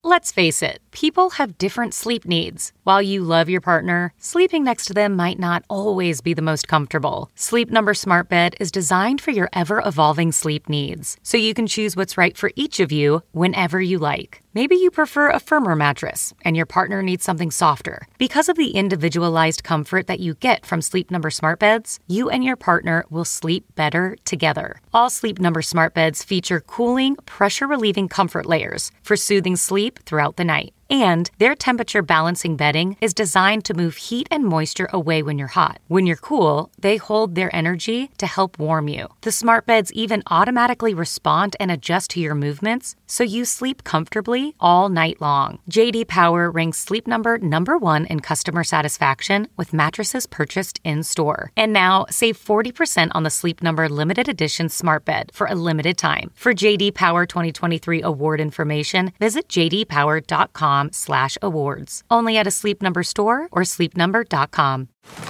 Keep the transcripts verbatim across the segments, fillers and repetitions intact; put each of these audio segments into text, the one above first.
Let's face it, people have different sleep needs. While you love your partner, sleeping next to them might not always be the most comfortable. Sleep Number Smart Bed is designed for your ever-evolving sleep needs, so you can choose what's right for each of you whenever you like. Maybe you prefer a firmer mattress and your partner needs something softer. Because of the individualized comfort that you get from Sleep Number Smart Beds, you and your partner will sleep better together. All Sleep Number Smart Beds feature cooling, pressure-relieving comfort layers for soothing sleep throughout the night. And their temperature balancing bedding is designed to move heat and moisture away when you're hot. When you're cool, they hold their energy to help warm you. The smart beds even automatically respond and adjust to your movements, so you sleep comfortably all night long. J D Power ranks Sleep Number number one in customer satisfaction with mattresses purchased in-store. And now, save forty percent on the Sleep Number limited edition smart bed for a limited time. For J D Power twenty twenty-three award information, visit j d power dot com slash awards. Only at a Sleep Number store or sleep number dot com.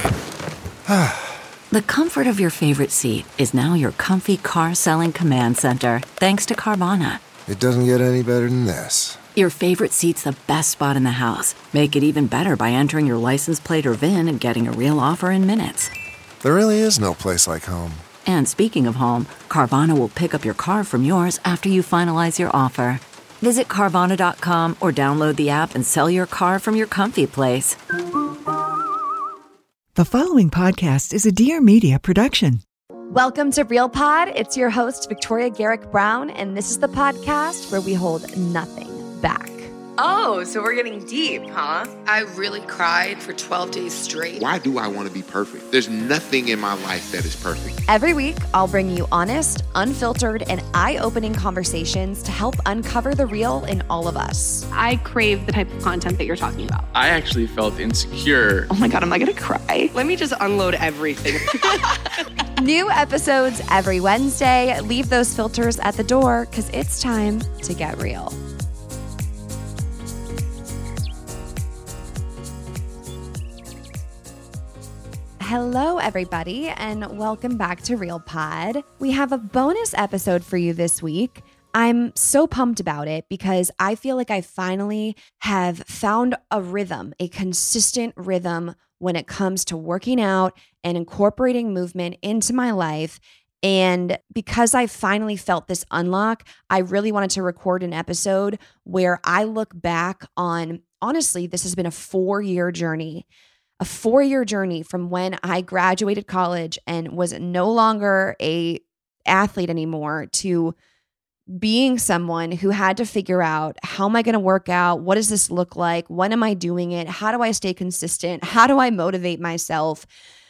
The comfort of your favorite seat is now your comfy car selling command center, thanks to Carvana. It doesn't get any better than this. Your favorite seat's the best spot in the house. Make it even better by entering your license plate or V I N and getting a real offer in minutes. There really is no place like home. And speaking of home, Carvana will pick up your car from yours after you finalize your offer. Visit Carvana dot com or download the app and sell your car from your comfy place. The following podcast is a Dear Media production. Welcome to Real Pod. It's your host, Victoria Garrick Brown, and this is the podcast where we hold nothing back. Oh, so we're getting deep, huh? I really cried for twelve days straight. Why do I want to be perfect? There's nothing in my life that is perfect. Every week, I'll bring you honest, unfiltered, and eye-opening conversations to help uncover the real in all of us. I crave the type of content that you're talking about. I actually felt insecure. Oh my God, am I gonna cry? Let me just unload everything. New episodes every Wednesday. Leave those filters at the door because it's time to get real. Hello, everybody, and welcome back to Real Pod. We have a bonus episode for you this week. I'm so pumped about it because I feel like I finally have found a rhythm, a consistent rhythm when it comes to working out and incorporating movement into my life. And because I finally felt this unlock, I really wanted to record an episode where I look back on, honestly, this has been a four-year journey. A four-year journey from when I graduated college and was no longer a athlete anymore to being someone who had to figure out, how am I going to work out? What does this look like? When am I doing it? How do I stay consistent? How do I motivate myself?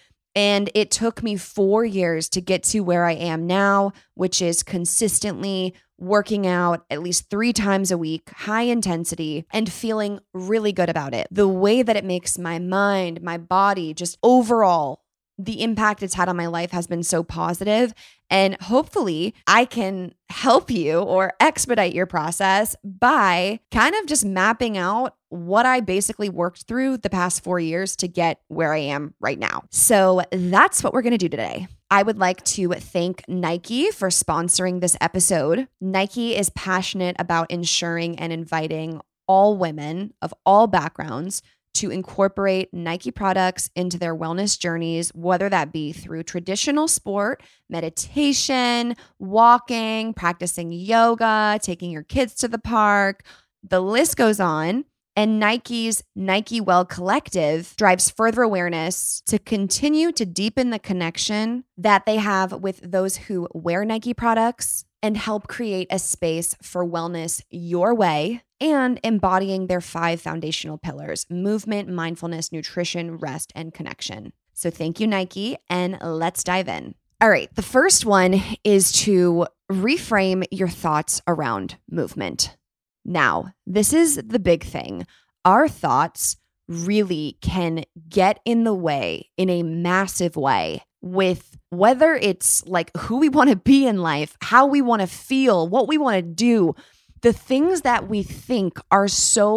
And it took me four years to get to where I am now, which is consistently working out at least three times a week, high intensity, and feeling really good about it. The way that it makes my mind, my body, just overall, the impact it's had on my life has been so positive. And hopefully I can help you or expedite your process by kind of just mapping out what I basically worked through the past four years to get where I am right now. So that's what we're going to do today. I would like to thank Nike for sponsoring this episode. Nike is passionate about ensuring and inviting all women of all backgrounds to incorporate Nike products into their wellness journeys, whether that be through traditional sport, meditation, walking, practicing yoga, taking your kids to the park. The list goes on. And Nike's Nike Well Collective drives further awareness to continue to deepen the connection that they have with those who wear Nike products and help create a space for wellness your way and embodying their five foundational pillars: movement, mindfulness, nutrition, rest, and connection. So thank you, Nike, and let's dive in. All right, the first one is to reframe your thoughts around movement. Now, this is the big thing. Our thoughts really can get in the way in a massive way with whether it's like who we want to be in life, how we want to feel, what we want to do. The things that we think are so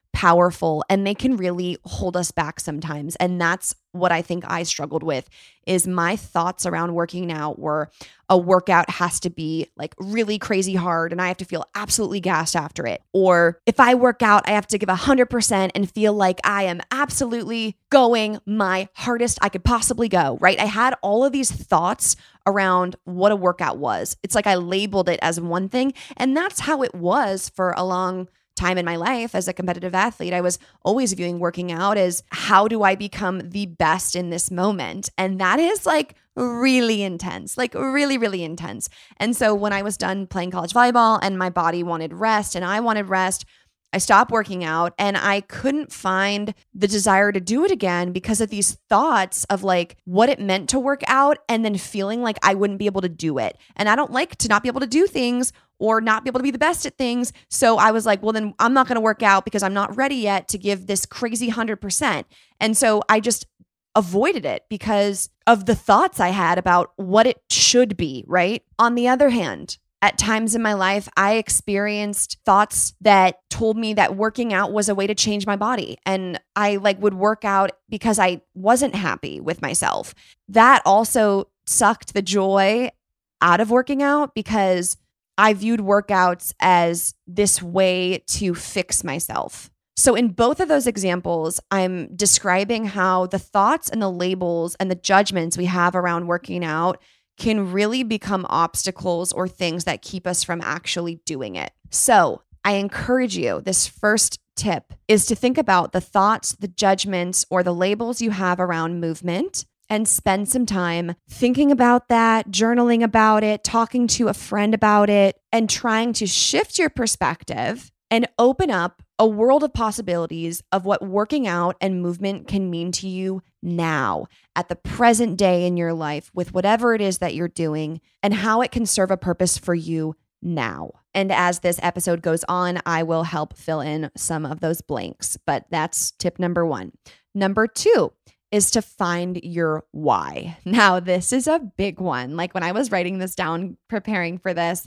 powerful, and they can really hold us back sometimes. And that's what I think I struggled with, is my thoughts around working out were a workout has to be like really crazy hard and I have to feel absolutely gassed after it. Or if I work out, I have to give one hundred percent and feel like I am absolutely going my hardest I could possibly go, right? I had all of these thoughts around what a workout was. It's like I labeled it as one thing, and that's how it was for a long time in my life as a competitive athlete. I was always viewing working out as how do I become the best in this moment? And that is like really intense, like really, really intense. And so when I was done playing college volleyball and my body wanted rest and I wanted rest, I stopped working out and I couldn't find the desire to do it again because of these thoughts of like what it meant to work out and then feeling like I wouldn't be able to do it. And I don't like to not be able to do things or not be able to be the best at things. So I was like, well, then I'm not going to work out because I'm not ready yet to give this crazy one hundred percent. And so I just avoided it because of the thoughts I had about what it should be, right? On the other hand, at times in my life, I experienced thoughts that told me that working out was a way to change my body. And I like would work out because I wasn't happy with myself. That also sucked the joy out of working out because I viewed workouts as this way to fix myself. So in both of those examples, I'm describing how the thoughts and the labels and the judgments we have around working out can really become obstacles or things that keep us from actually doing it. So I encourage you, this first tip is to think about the thoughts, the judgments, or the labels you have around movement and spend some time thinking about that, journaling about it, talking to a friend about it, and trying to shift your perspective and open up a world of possibilities of what working out and movement can mean to you now, at the present day in your life, with whatever it is that you're doing, and how it can serve a purpose for you now. And as this episode goes on, I will help fill in some of those blanks, but that's tip number one. Number two is to find your why. Now, this is a big one. Like when I was writing this down, preparing for this,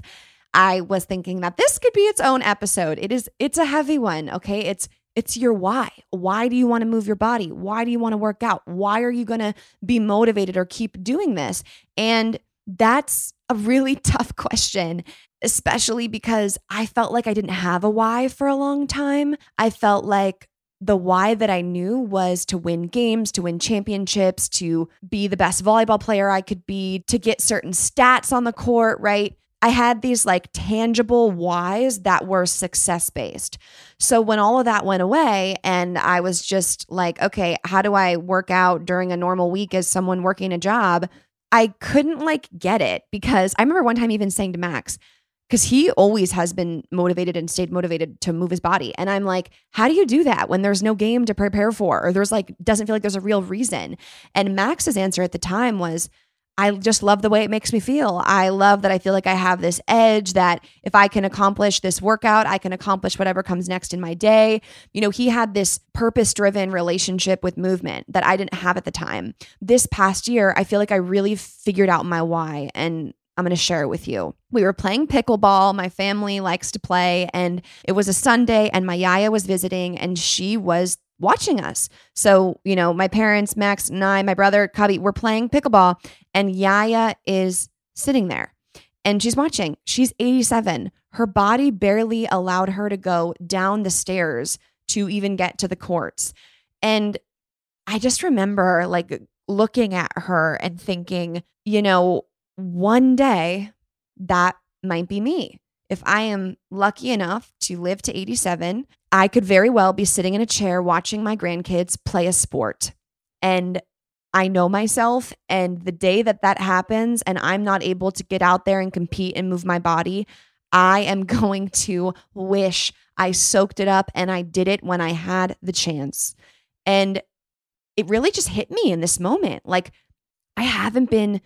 I was thinking that this could be its own episode. It is, it's a heavy one, okay? It's it's your why. Why do you want to move your body? Why do you want to work out? Why are you going to be motivated or keep doing this? And that's a really tough question, especially because I felt like I didn't have a why for a long time. I felt like the why that I knew was to win games, to win championships, to be the best volleyball player I could be, to get certain stats on the court, right? I had these like tangible whys that were success-based. So when all of that went away and I was just like, okay, how do I work out during a normal week as someone working a job? I couldn't like get it because I remember one time even saying to Max, because he always has been motivated and stayed motivated to move his body. And I'm like, how do you do that when there's no game to prepare for? Or there's like, doesn't feel like there's a real reason. And Max's answer at the time was, I just love the way it makes me feel. I love that I feel like I have this edge that if I can accomplish this workout, I can accomplish whatever comes next in my day. You know, he had this purpose-driven relationship with movement that I didn't have at the time. This past year, I feel like I really figured out my why, and I'm going to share it with you. We were playing pickleball. My family likes to play, and it was a Sunday, and my yaya was visiting, and she was watching us. So, you know, my parents, Max and I, my brother, Cubby, we're playing pickleball, and Yaya is sitting there and she's watching. She's eighty-seven. Her body barely allowed her to go down the stairs to even get to the courts. And I just remember like looking at her and thinking, you know, one day that might be me. If I am lucky enough to live to eighty-seven, I could very well be sitting in a chair watching my grandkids play a sport. And I know myself, and the day that that happens and I'm not able to get out there and compete and move my body, I am going to wish I soaked it up and I did it when I had the chance. And it really just hit me in this moment. Like, I haven't been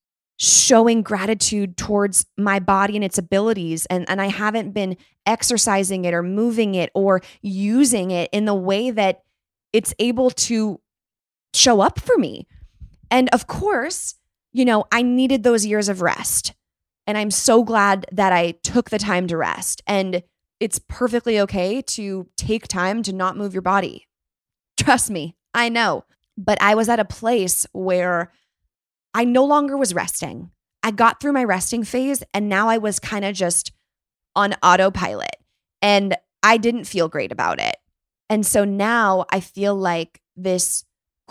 showing gratitude towards my body and its abilities. And, and I haven't been exercising it or moving it or using it in the way that it's able to show up for me. And of course, you know, I needed those years of rest. And I'm so glad that I took the time to rest. And it's perfectly okay to take time to not move your body. Trust me, I know. But I was at a place where I no longer was resting. I got through my resting phase and now I was kind of just on autopilot and I didn't feel great about it. And so now I feel like this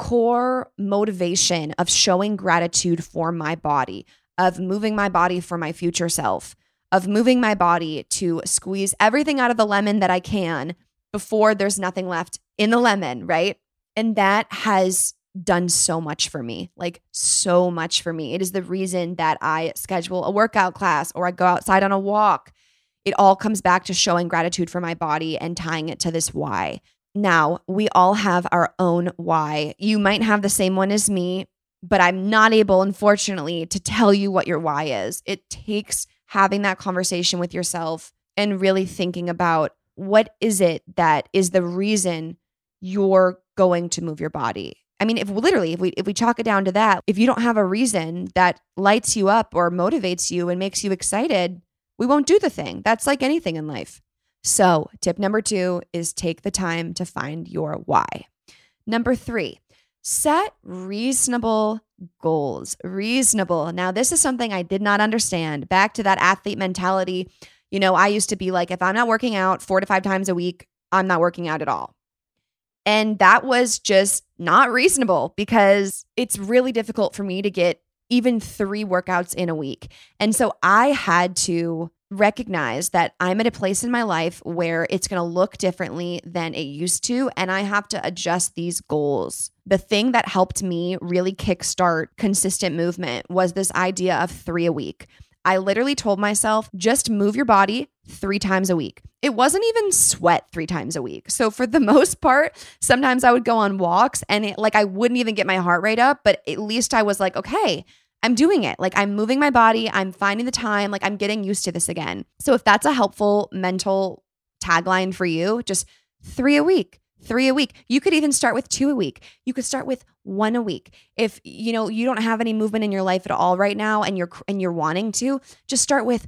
core motivation of showing gratitude for my body, of moving my body for my future self, of moving my body to squeeze everything out of the lemon that I can before there's nothing left in the lemon, right? And that has done so much for me, like so much for me. It is the reason that I schedule a workout class or I go outside on a walk. It all comes back to showing gratitude for my body and tying it to this why. Now, we all have our own why. You might have the same one as me, but I'm not able, unfortunately, to tell you what your why is. It takes having that conversation with yourself and really thinking about what is it that is the reason you're going to move your body. I mean, if literally, if we if we chalk it down to that, if you don't have a reason that lights you up or motivates you and makes you excited, we won't do the thing. That's like anything in life. So tip number two is take the time to find your why. Number three, set reasonable goals. Reasonable. Now, this is something I did not understand. Back to that athlete mentality. You know, I used to be like, if I'm not working out four to five times a week, I'm not working out at all. And that was just not reasonable because it's really difficult for me to get even three workouts in a week. And so I had to recognize that I'm at a place in my life where it's going to look differently than it used to, and I have to adjust these goals. The thing that helped me really kickstart consistent movement was this idea of three a week. I literally told myself, just move your body three times a week. It wasn't even sweat three times a week. So for the most part, sometimes I would go on walks and it, like I wouldn't even get my heart rate up, but at least I was like, okay, I'm doing it. Like I'm moving my body. I'm finding the time. Like I'm getting used to this again. So if that's a helpful mental tagline for you, just three a week, three a week. You could even start with two a week. You could start with one a week. If you know you don't have any movement in your life at all right now and you're and you're wanting to, just start with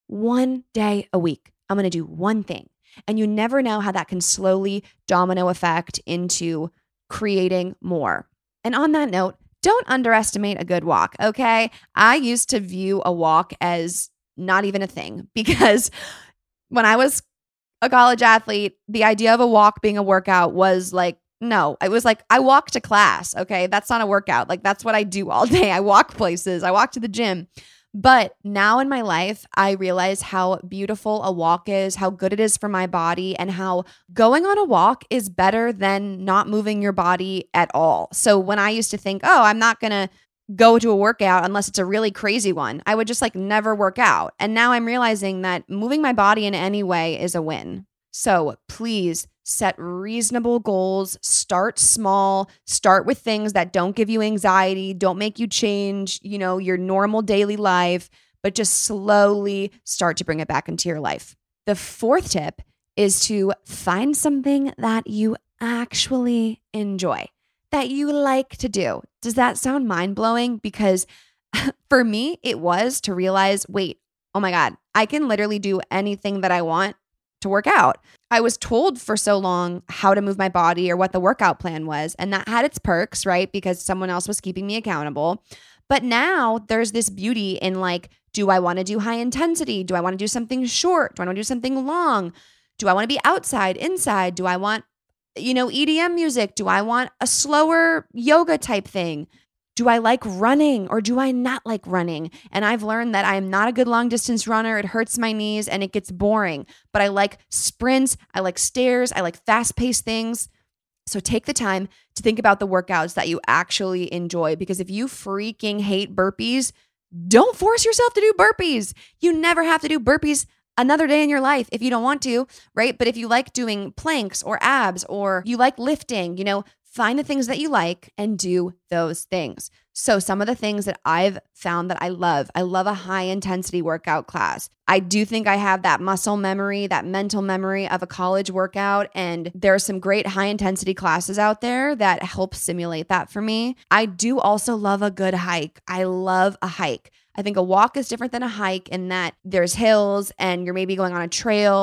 one day a week. I'm going to do one thing. And you never know how that can slowly domino effect into creating more. And on that note, don't underestimate a good walk, okay? I used to view a walk as not even a thing because when I was a college athlete, the idea of a walk being a workout was like, no, it was like, I walk to class, okay? That's not a workout. Like, that's what I do all day. I walk places, I walk to the gym. But now in my life, I realize how beautiful a walk is, how good it is for my body, and how going on a walk is better than not moving your body at all. So when I used to think, oh, I'm not going to go to a workout unless it's a really crazy one, I would just like never work out. And now I'm realizing that moving my body in any way is a win. So please set reasonable goals, start small, start with things that don't give you anxiety, don't make you change, you know, your normal daily life, but just slowly start to bring it back into your life. The fourth tip is to find something that you actually enjoy, that you like to do. Does that sound mind-blowing? Because for me, it was to realize, wait, oh my God, I can literally do anything that I want to work out. I was told for so long how to move my body or what the workout plan was, and that had its perks, right? Because someone else was keeping me accountable. But now there's this beauty in like, do I want to do high intensity? Do I want to do something short? Do I want to do something long? Do I want to be outside, inside? Do I want, you know, E D M music? Do I want a slower yoga type thing? Do I like running or do I not like running? And I've learned that I'm not a good long distance runner. It hurts my knees and it gets boring. But I like sprints. I like stairs. I like fast paced things. So take the time to think about the workouts that you actually enjoy. Because if you freaking hate burpees, don't force yourself to do burpees. You never have to do burpees another day in your life if you don't want to, right? But if you like doing planks or abs or you like lifting, you know, find the things that you like and do those things. So some of the things that I've found that I love, I love a high intensity workout class. I do think I have that muscle memory, that mental memory of a college workout. And there are some great high intensity classes out there that help simulate that for me. I do also love a good hike. I love a hike. I think a walk is different than a hike in that there's hills and you're maybe going on a trail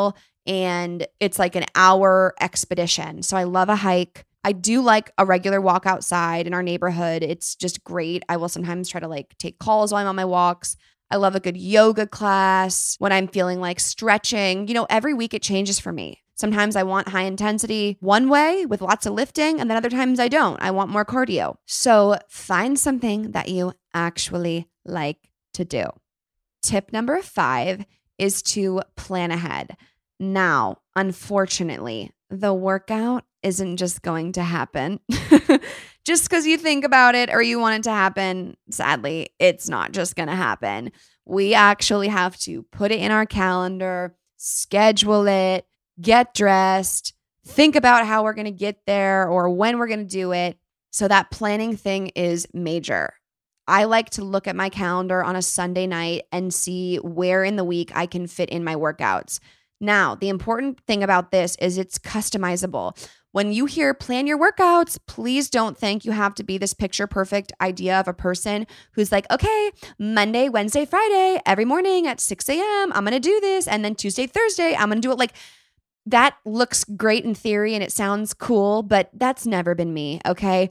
and it's like an hour expedition. So I love a hike. I do like a regular walk outside in our neighborhood. It's just great. I will sometimes try to like take calls while I'm on my walks. I love a good yoga class when I'm feeling like stretching. You know, every week it changes for me. Sometimes I want high intensity one way with lots of lifting, and then other times I don't. I want more cardio. So find something that you actually like to do. Tip number five is to plan ahead. Now, unfortunately, the workout isn't just going to happen. Just because you think about it or you want it to happen, sadly, it's not just going to happen. We actually have to put it in our calendar, schedule it, get dressed, think about how we're going to get there or when we're going to do it. So that planning thing is major. I like to look at my calendar on a Sunday night and see where in the week I can fit in my workouts. Now, the important thing about this is it's customizable. When you hear plan your workouts, please don't think you have to be this picture perfect idea of a person who's like, okay, Monday, Wednesday, Friday, every morning at six a.m., I'm going to do this. And then Tuesday, Thursday, I'm going to do it. Like that looks great in theory and it sounds cool, but that's never been me. Okay.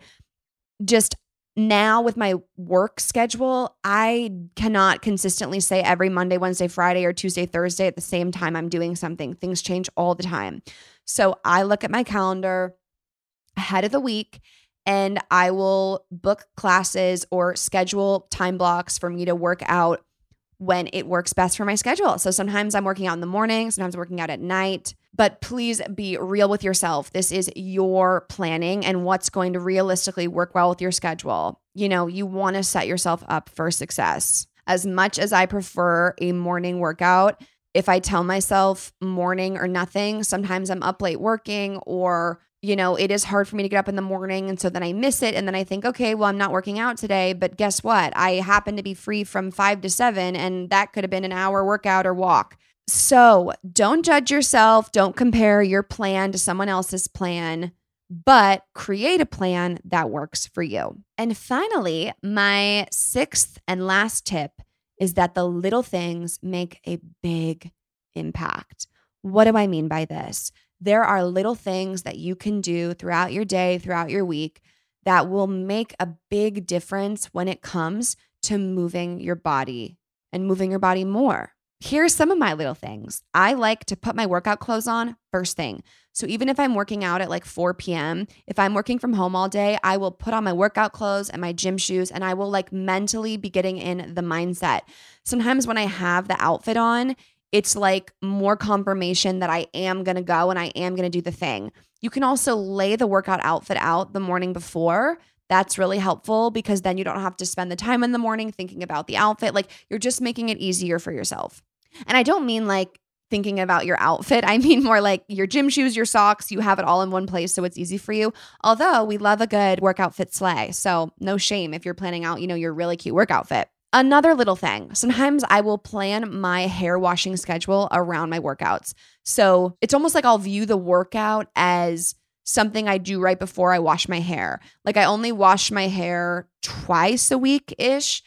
Just now with my work schedule, I cannot consistently say every Monday, Wednesday, Friday, or Tuesday, Thursday at the same time I'm doing something. Things change all the time. So I look at my calendar ahead of the week and I will book classes or schedule time blocks for me to work out when it works best for my schedule. So sometimes I'm working out in the morning, sometimes I'm working out at night. But please be real with yourself. This is your planning and what's going to realistically work well with your schedule. You know, you want to set yourself up for success. As much as I prefer a morning workout, if I tell myself morning or nothing, sometimes I'm up late working or, you know, it is hard for me to get up in the morning. And so then I miss it. And then I think, okay, well, I'm not working out today. But guess what? I happen to be free from five to seven and that could have been an hour workout or walk. So don't judge yourself. Don't compare your plan to someone else's plan, but create a plan that works for you. And finally, my sixth and last tip is that the little things make a big impact. What do I mean by this? There are little things that you can do throughout your day, throughout your week that will make a big difference when it comes to moving your body and moving your body more. Here's some of my little things. I like to put my workout clothes on first thing. So even if I'm working out at like four p.m., if I'm working from home all day, I will put on my workout clothes and my gym shoes and I will like mentally be getting in the mindset. Sometimes when I have the outfit on, it's like more confirmation that I am going to go and I am going to do the thing. You can also lay the workout outfit out the morning before. That's really helpful because then you don't have to spend the time in the morning thinking about the outfit. Like you're just making it easier for yourself. And I don't mean like thinking about your outfit. I mean more like your gym shoes, your socks, you have it all in one place so it's easy for you. Although we love a good workout fit sleigh. So no shame if you're planning out, you know, your really cute workout fit. Another little thing, sometimes I will plan my hair washing schedule around my workouts. So it's almost like I'll view the workout as something I do right before I wash my hair. Like I only wash my hair twice a week-ish.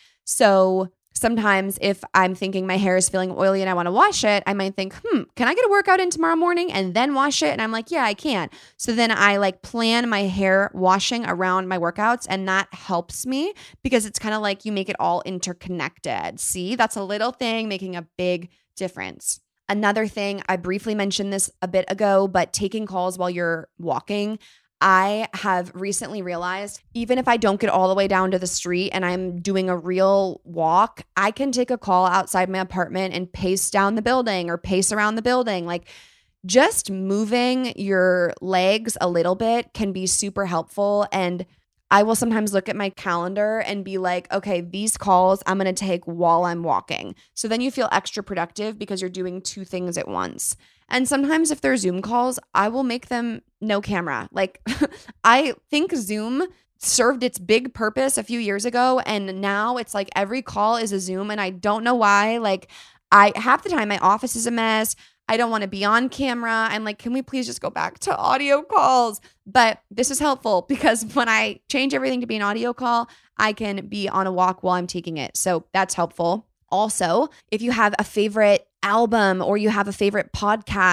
So sometimes if I'm thinking my hair is feeling oily and I want to wash it, I might think, hmm, can I get a workout in tomorrow morning and then wash it? And I'm like, yeah, I can. So then I like plan my hair washing around my workouts and that helps me because it's kind of like you make it all interconnected. See, that's a little thing making a big difference. Another thing, I briefly mentioned this a bit ago, but taking calls while you're walking, I have recently realized even if I don't get all the way down to the street and I'm doing a real walk, I can take a call outside my apartment and pace down the building or pace around the building. Like just moving your legs a little bit can be super helpful. And I will sometimes look at my calendar and be like, okay, these calls I'm going to take while I'm walking. So then you feel extra productive because you're doing two things at once. And sometimes if they're Zoom calls, I will make them no camera. Like I think Zoom served its big purpose a few years ago. And now it's like every call is a Zoom and I don't know why. Like I half the time my office is a mess. I don't want to be on camera. I'm like, can we please just go back to audio calls? But this is helpful because when I change everything to be an audio call, I can be on a walk while I'm taking it. So that's helpful. Also, if you have a favorite album or you have a favorite podcast,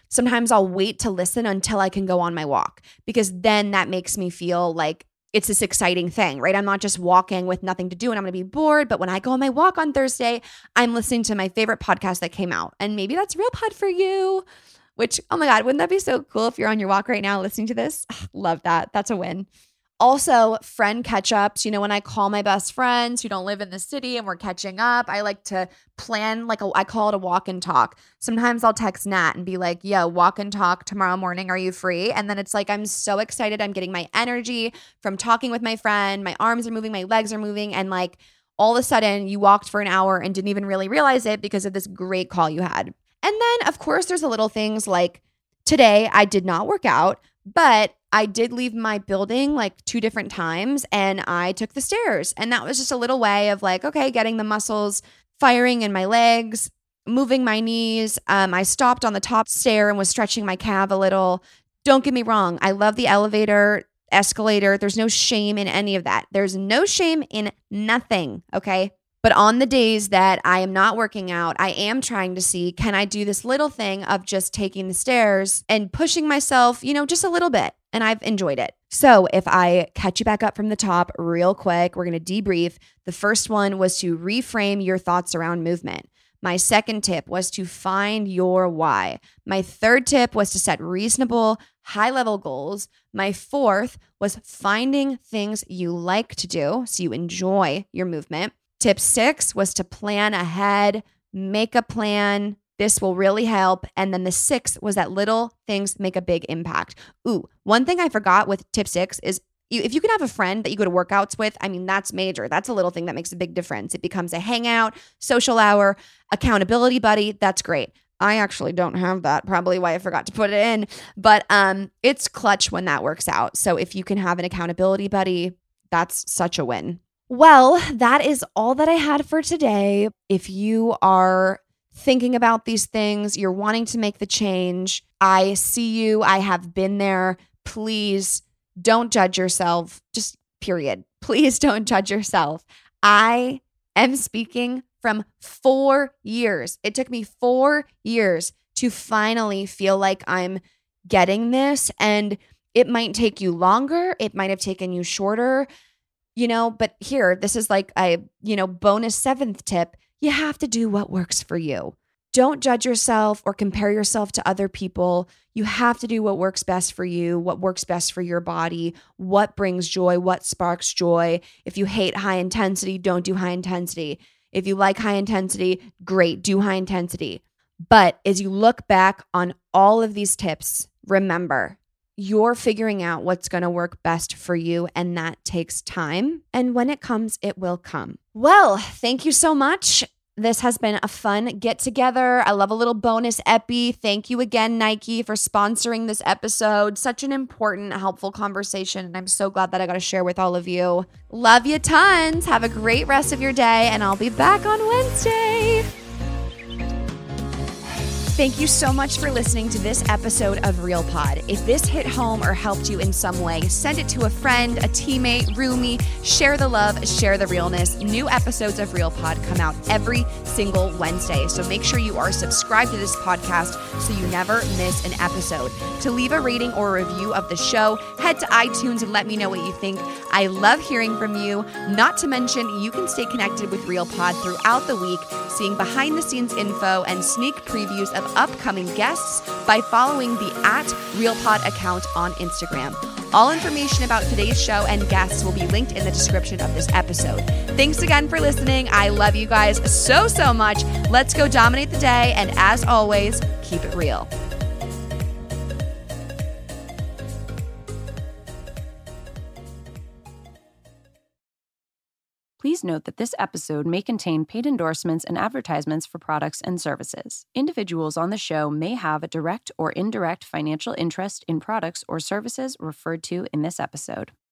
Sometimes I'll wait to listen until I can go on my walk, because then that makes me feel like it's this exciting thing, right? I'm not just walking with nothing to do and I'm going to be bored. But when I go on my walk on Thursday, I'm listening to my favorite podcast that came out. And maybe that's Real Pod for you, which, oh my God, wouldn't that be so cool if you're on your walk right now listening to this? Love that. That's a win. Also, friend catch-ups. You know, when I call my best friends who don't live in the city and we're catching up, I like to plan, like a, I call it a walk and talk. Sometimes I'll text Nat and be like, yo, walk and talk tomorrow morning. Are you free? And then it's like, I'm so excited. I'm getting my energy from talking with my friend. My arms are moving, my legs are moving. And like all of a sudden you walked for an hour and didn't even really realize it because of this great call you had. And then, of course, there's the little things like today I did not work out, but I did leave my building like two different times and I took the stairs. And that was just a little way of like, okay, getting the muscles firing in my legs, moving my knees. Um, I stopped on the top stair and was stretching my calf a little. Don't get me wrong. I love the elevator, escalator. There's no shame in any of that. There's no shame in nothing, okay? But on the days that I am not working out, I am trying to see, can I do this little thing of just taking the stairs and pushing myself, you know, just a little bit. And I've enjoyed it. So if I catch you back up from the top real quick, we're going to debrief. The first one was to reframe your thoughts around movement. My second tip was to find your why. My third tip was to set reasonable, high-level goals. My fourth was finding things you like to do so you enjoy your movement. Tip six was to plan ahead, make a plan. This will really help. And then the sixth was that little things make a big impact. Ooh, one thing I forgot with tip six is you, if you can have a friend that you go to workouts with, I mean, that's major. That's a little thing that makes a big difference. It becomes a hangout, social hour, accountability buddy. That's great. I actually don't have that, probably why I forgot to put it in. But um, it's clutch when that works out. So if you can have an accountability buddy, that's such a win. Well, that is all that I had for today. If you are thinking about these things, you're wanting to make the change, I see you. I have been there. Please don't judge yourself. Just period. Please don't judge yourself. I am speaking from four years. It took me four years to finally feel like I'm getting this. And it might take you longer. It might have taken you shorter. You know, but here, this is like a, you know, bonus seventh tip. You have to do what works for you. Don't judge yourself or compare yourself to other people. You have to do what works best for you, what works best for your body, what brings joy, what sparks joy. If you hate high intensity, don't do high intensity. If you like high intensity, great, do high intensity. But as you look back on all of these tips, remember, you're figuring out what's going to work best for you, and that takes time. And when it comes, it will come. Well, thank you so much. This has been a fun get together. I love a little bonus epi. Thank you again, Nike, for sponsoring this episode. Such an important, helpful conversation, and I'm so glad that I got to share with all of you. Love you tons. Have a great rest of your day, and I'll be back on Wednesday. Thank you so much for listening to this episode of Real Pod. If this hit home or helped you in some way, send it to a friend, a teammate, roomie. Share the love, share the realness. New episodes of Real Pod come out every single Wednesday, so make sure you are subscribed to this podcast so you never miss an episode. To leave a rating or a review of the show, head to iTunes and let me know what you think. I love hearing from you. Not to mention, you can stay connected with Real Pod throughout the week, seeing behind-the-scenes info and sneak previews of upcoming guests by following the at RealPod account on Instagram. All information about today's show and guests will be linked in the description of this episode. Thanks again for listening. I love you guys so, so much. Let's go dominate the day. And as always, keep it real. Please note that this episode may contain paid endorsements and advertisements for products and services. Individuals on the show may have a direct or indirect financial interest in products or services referred to in this episode.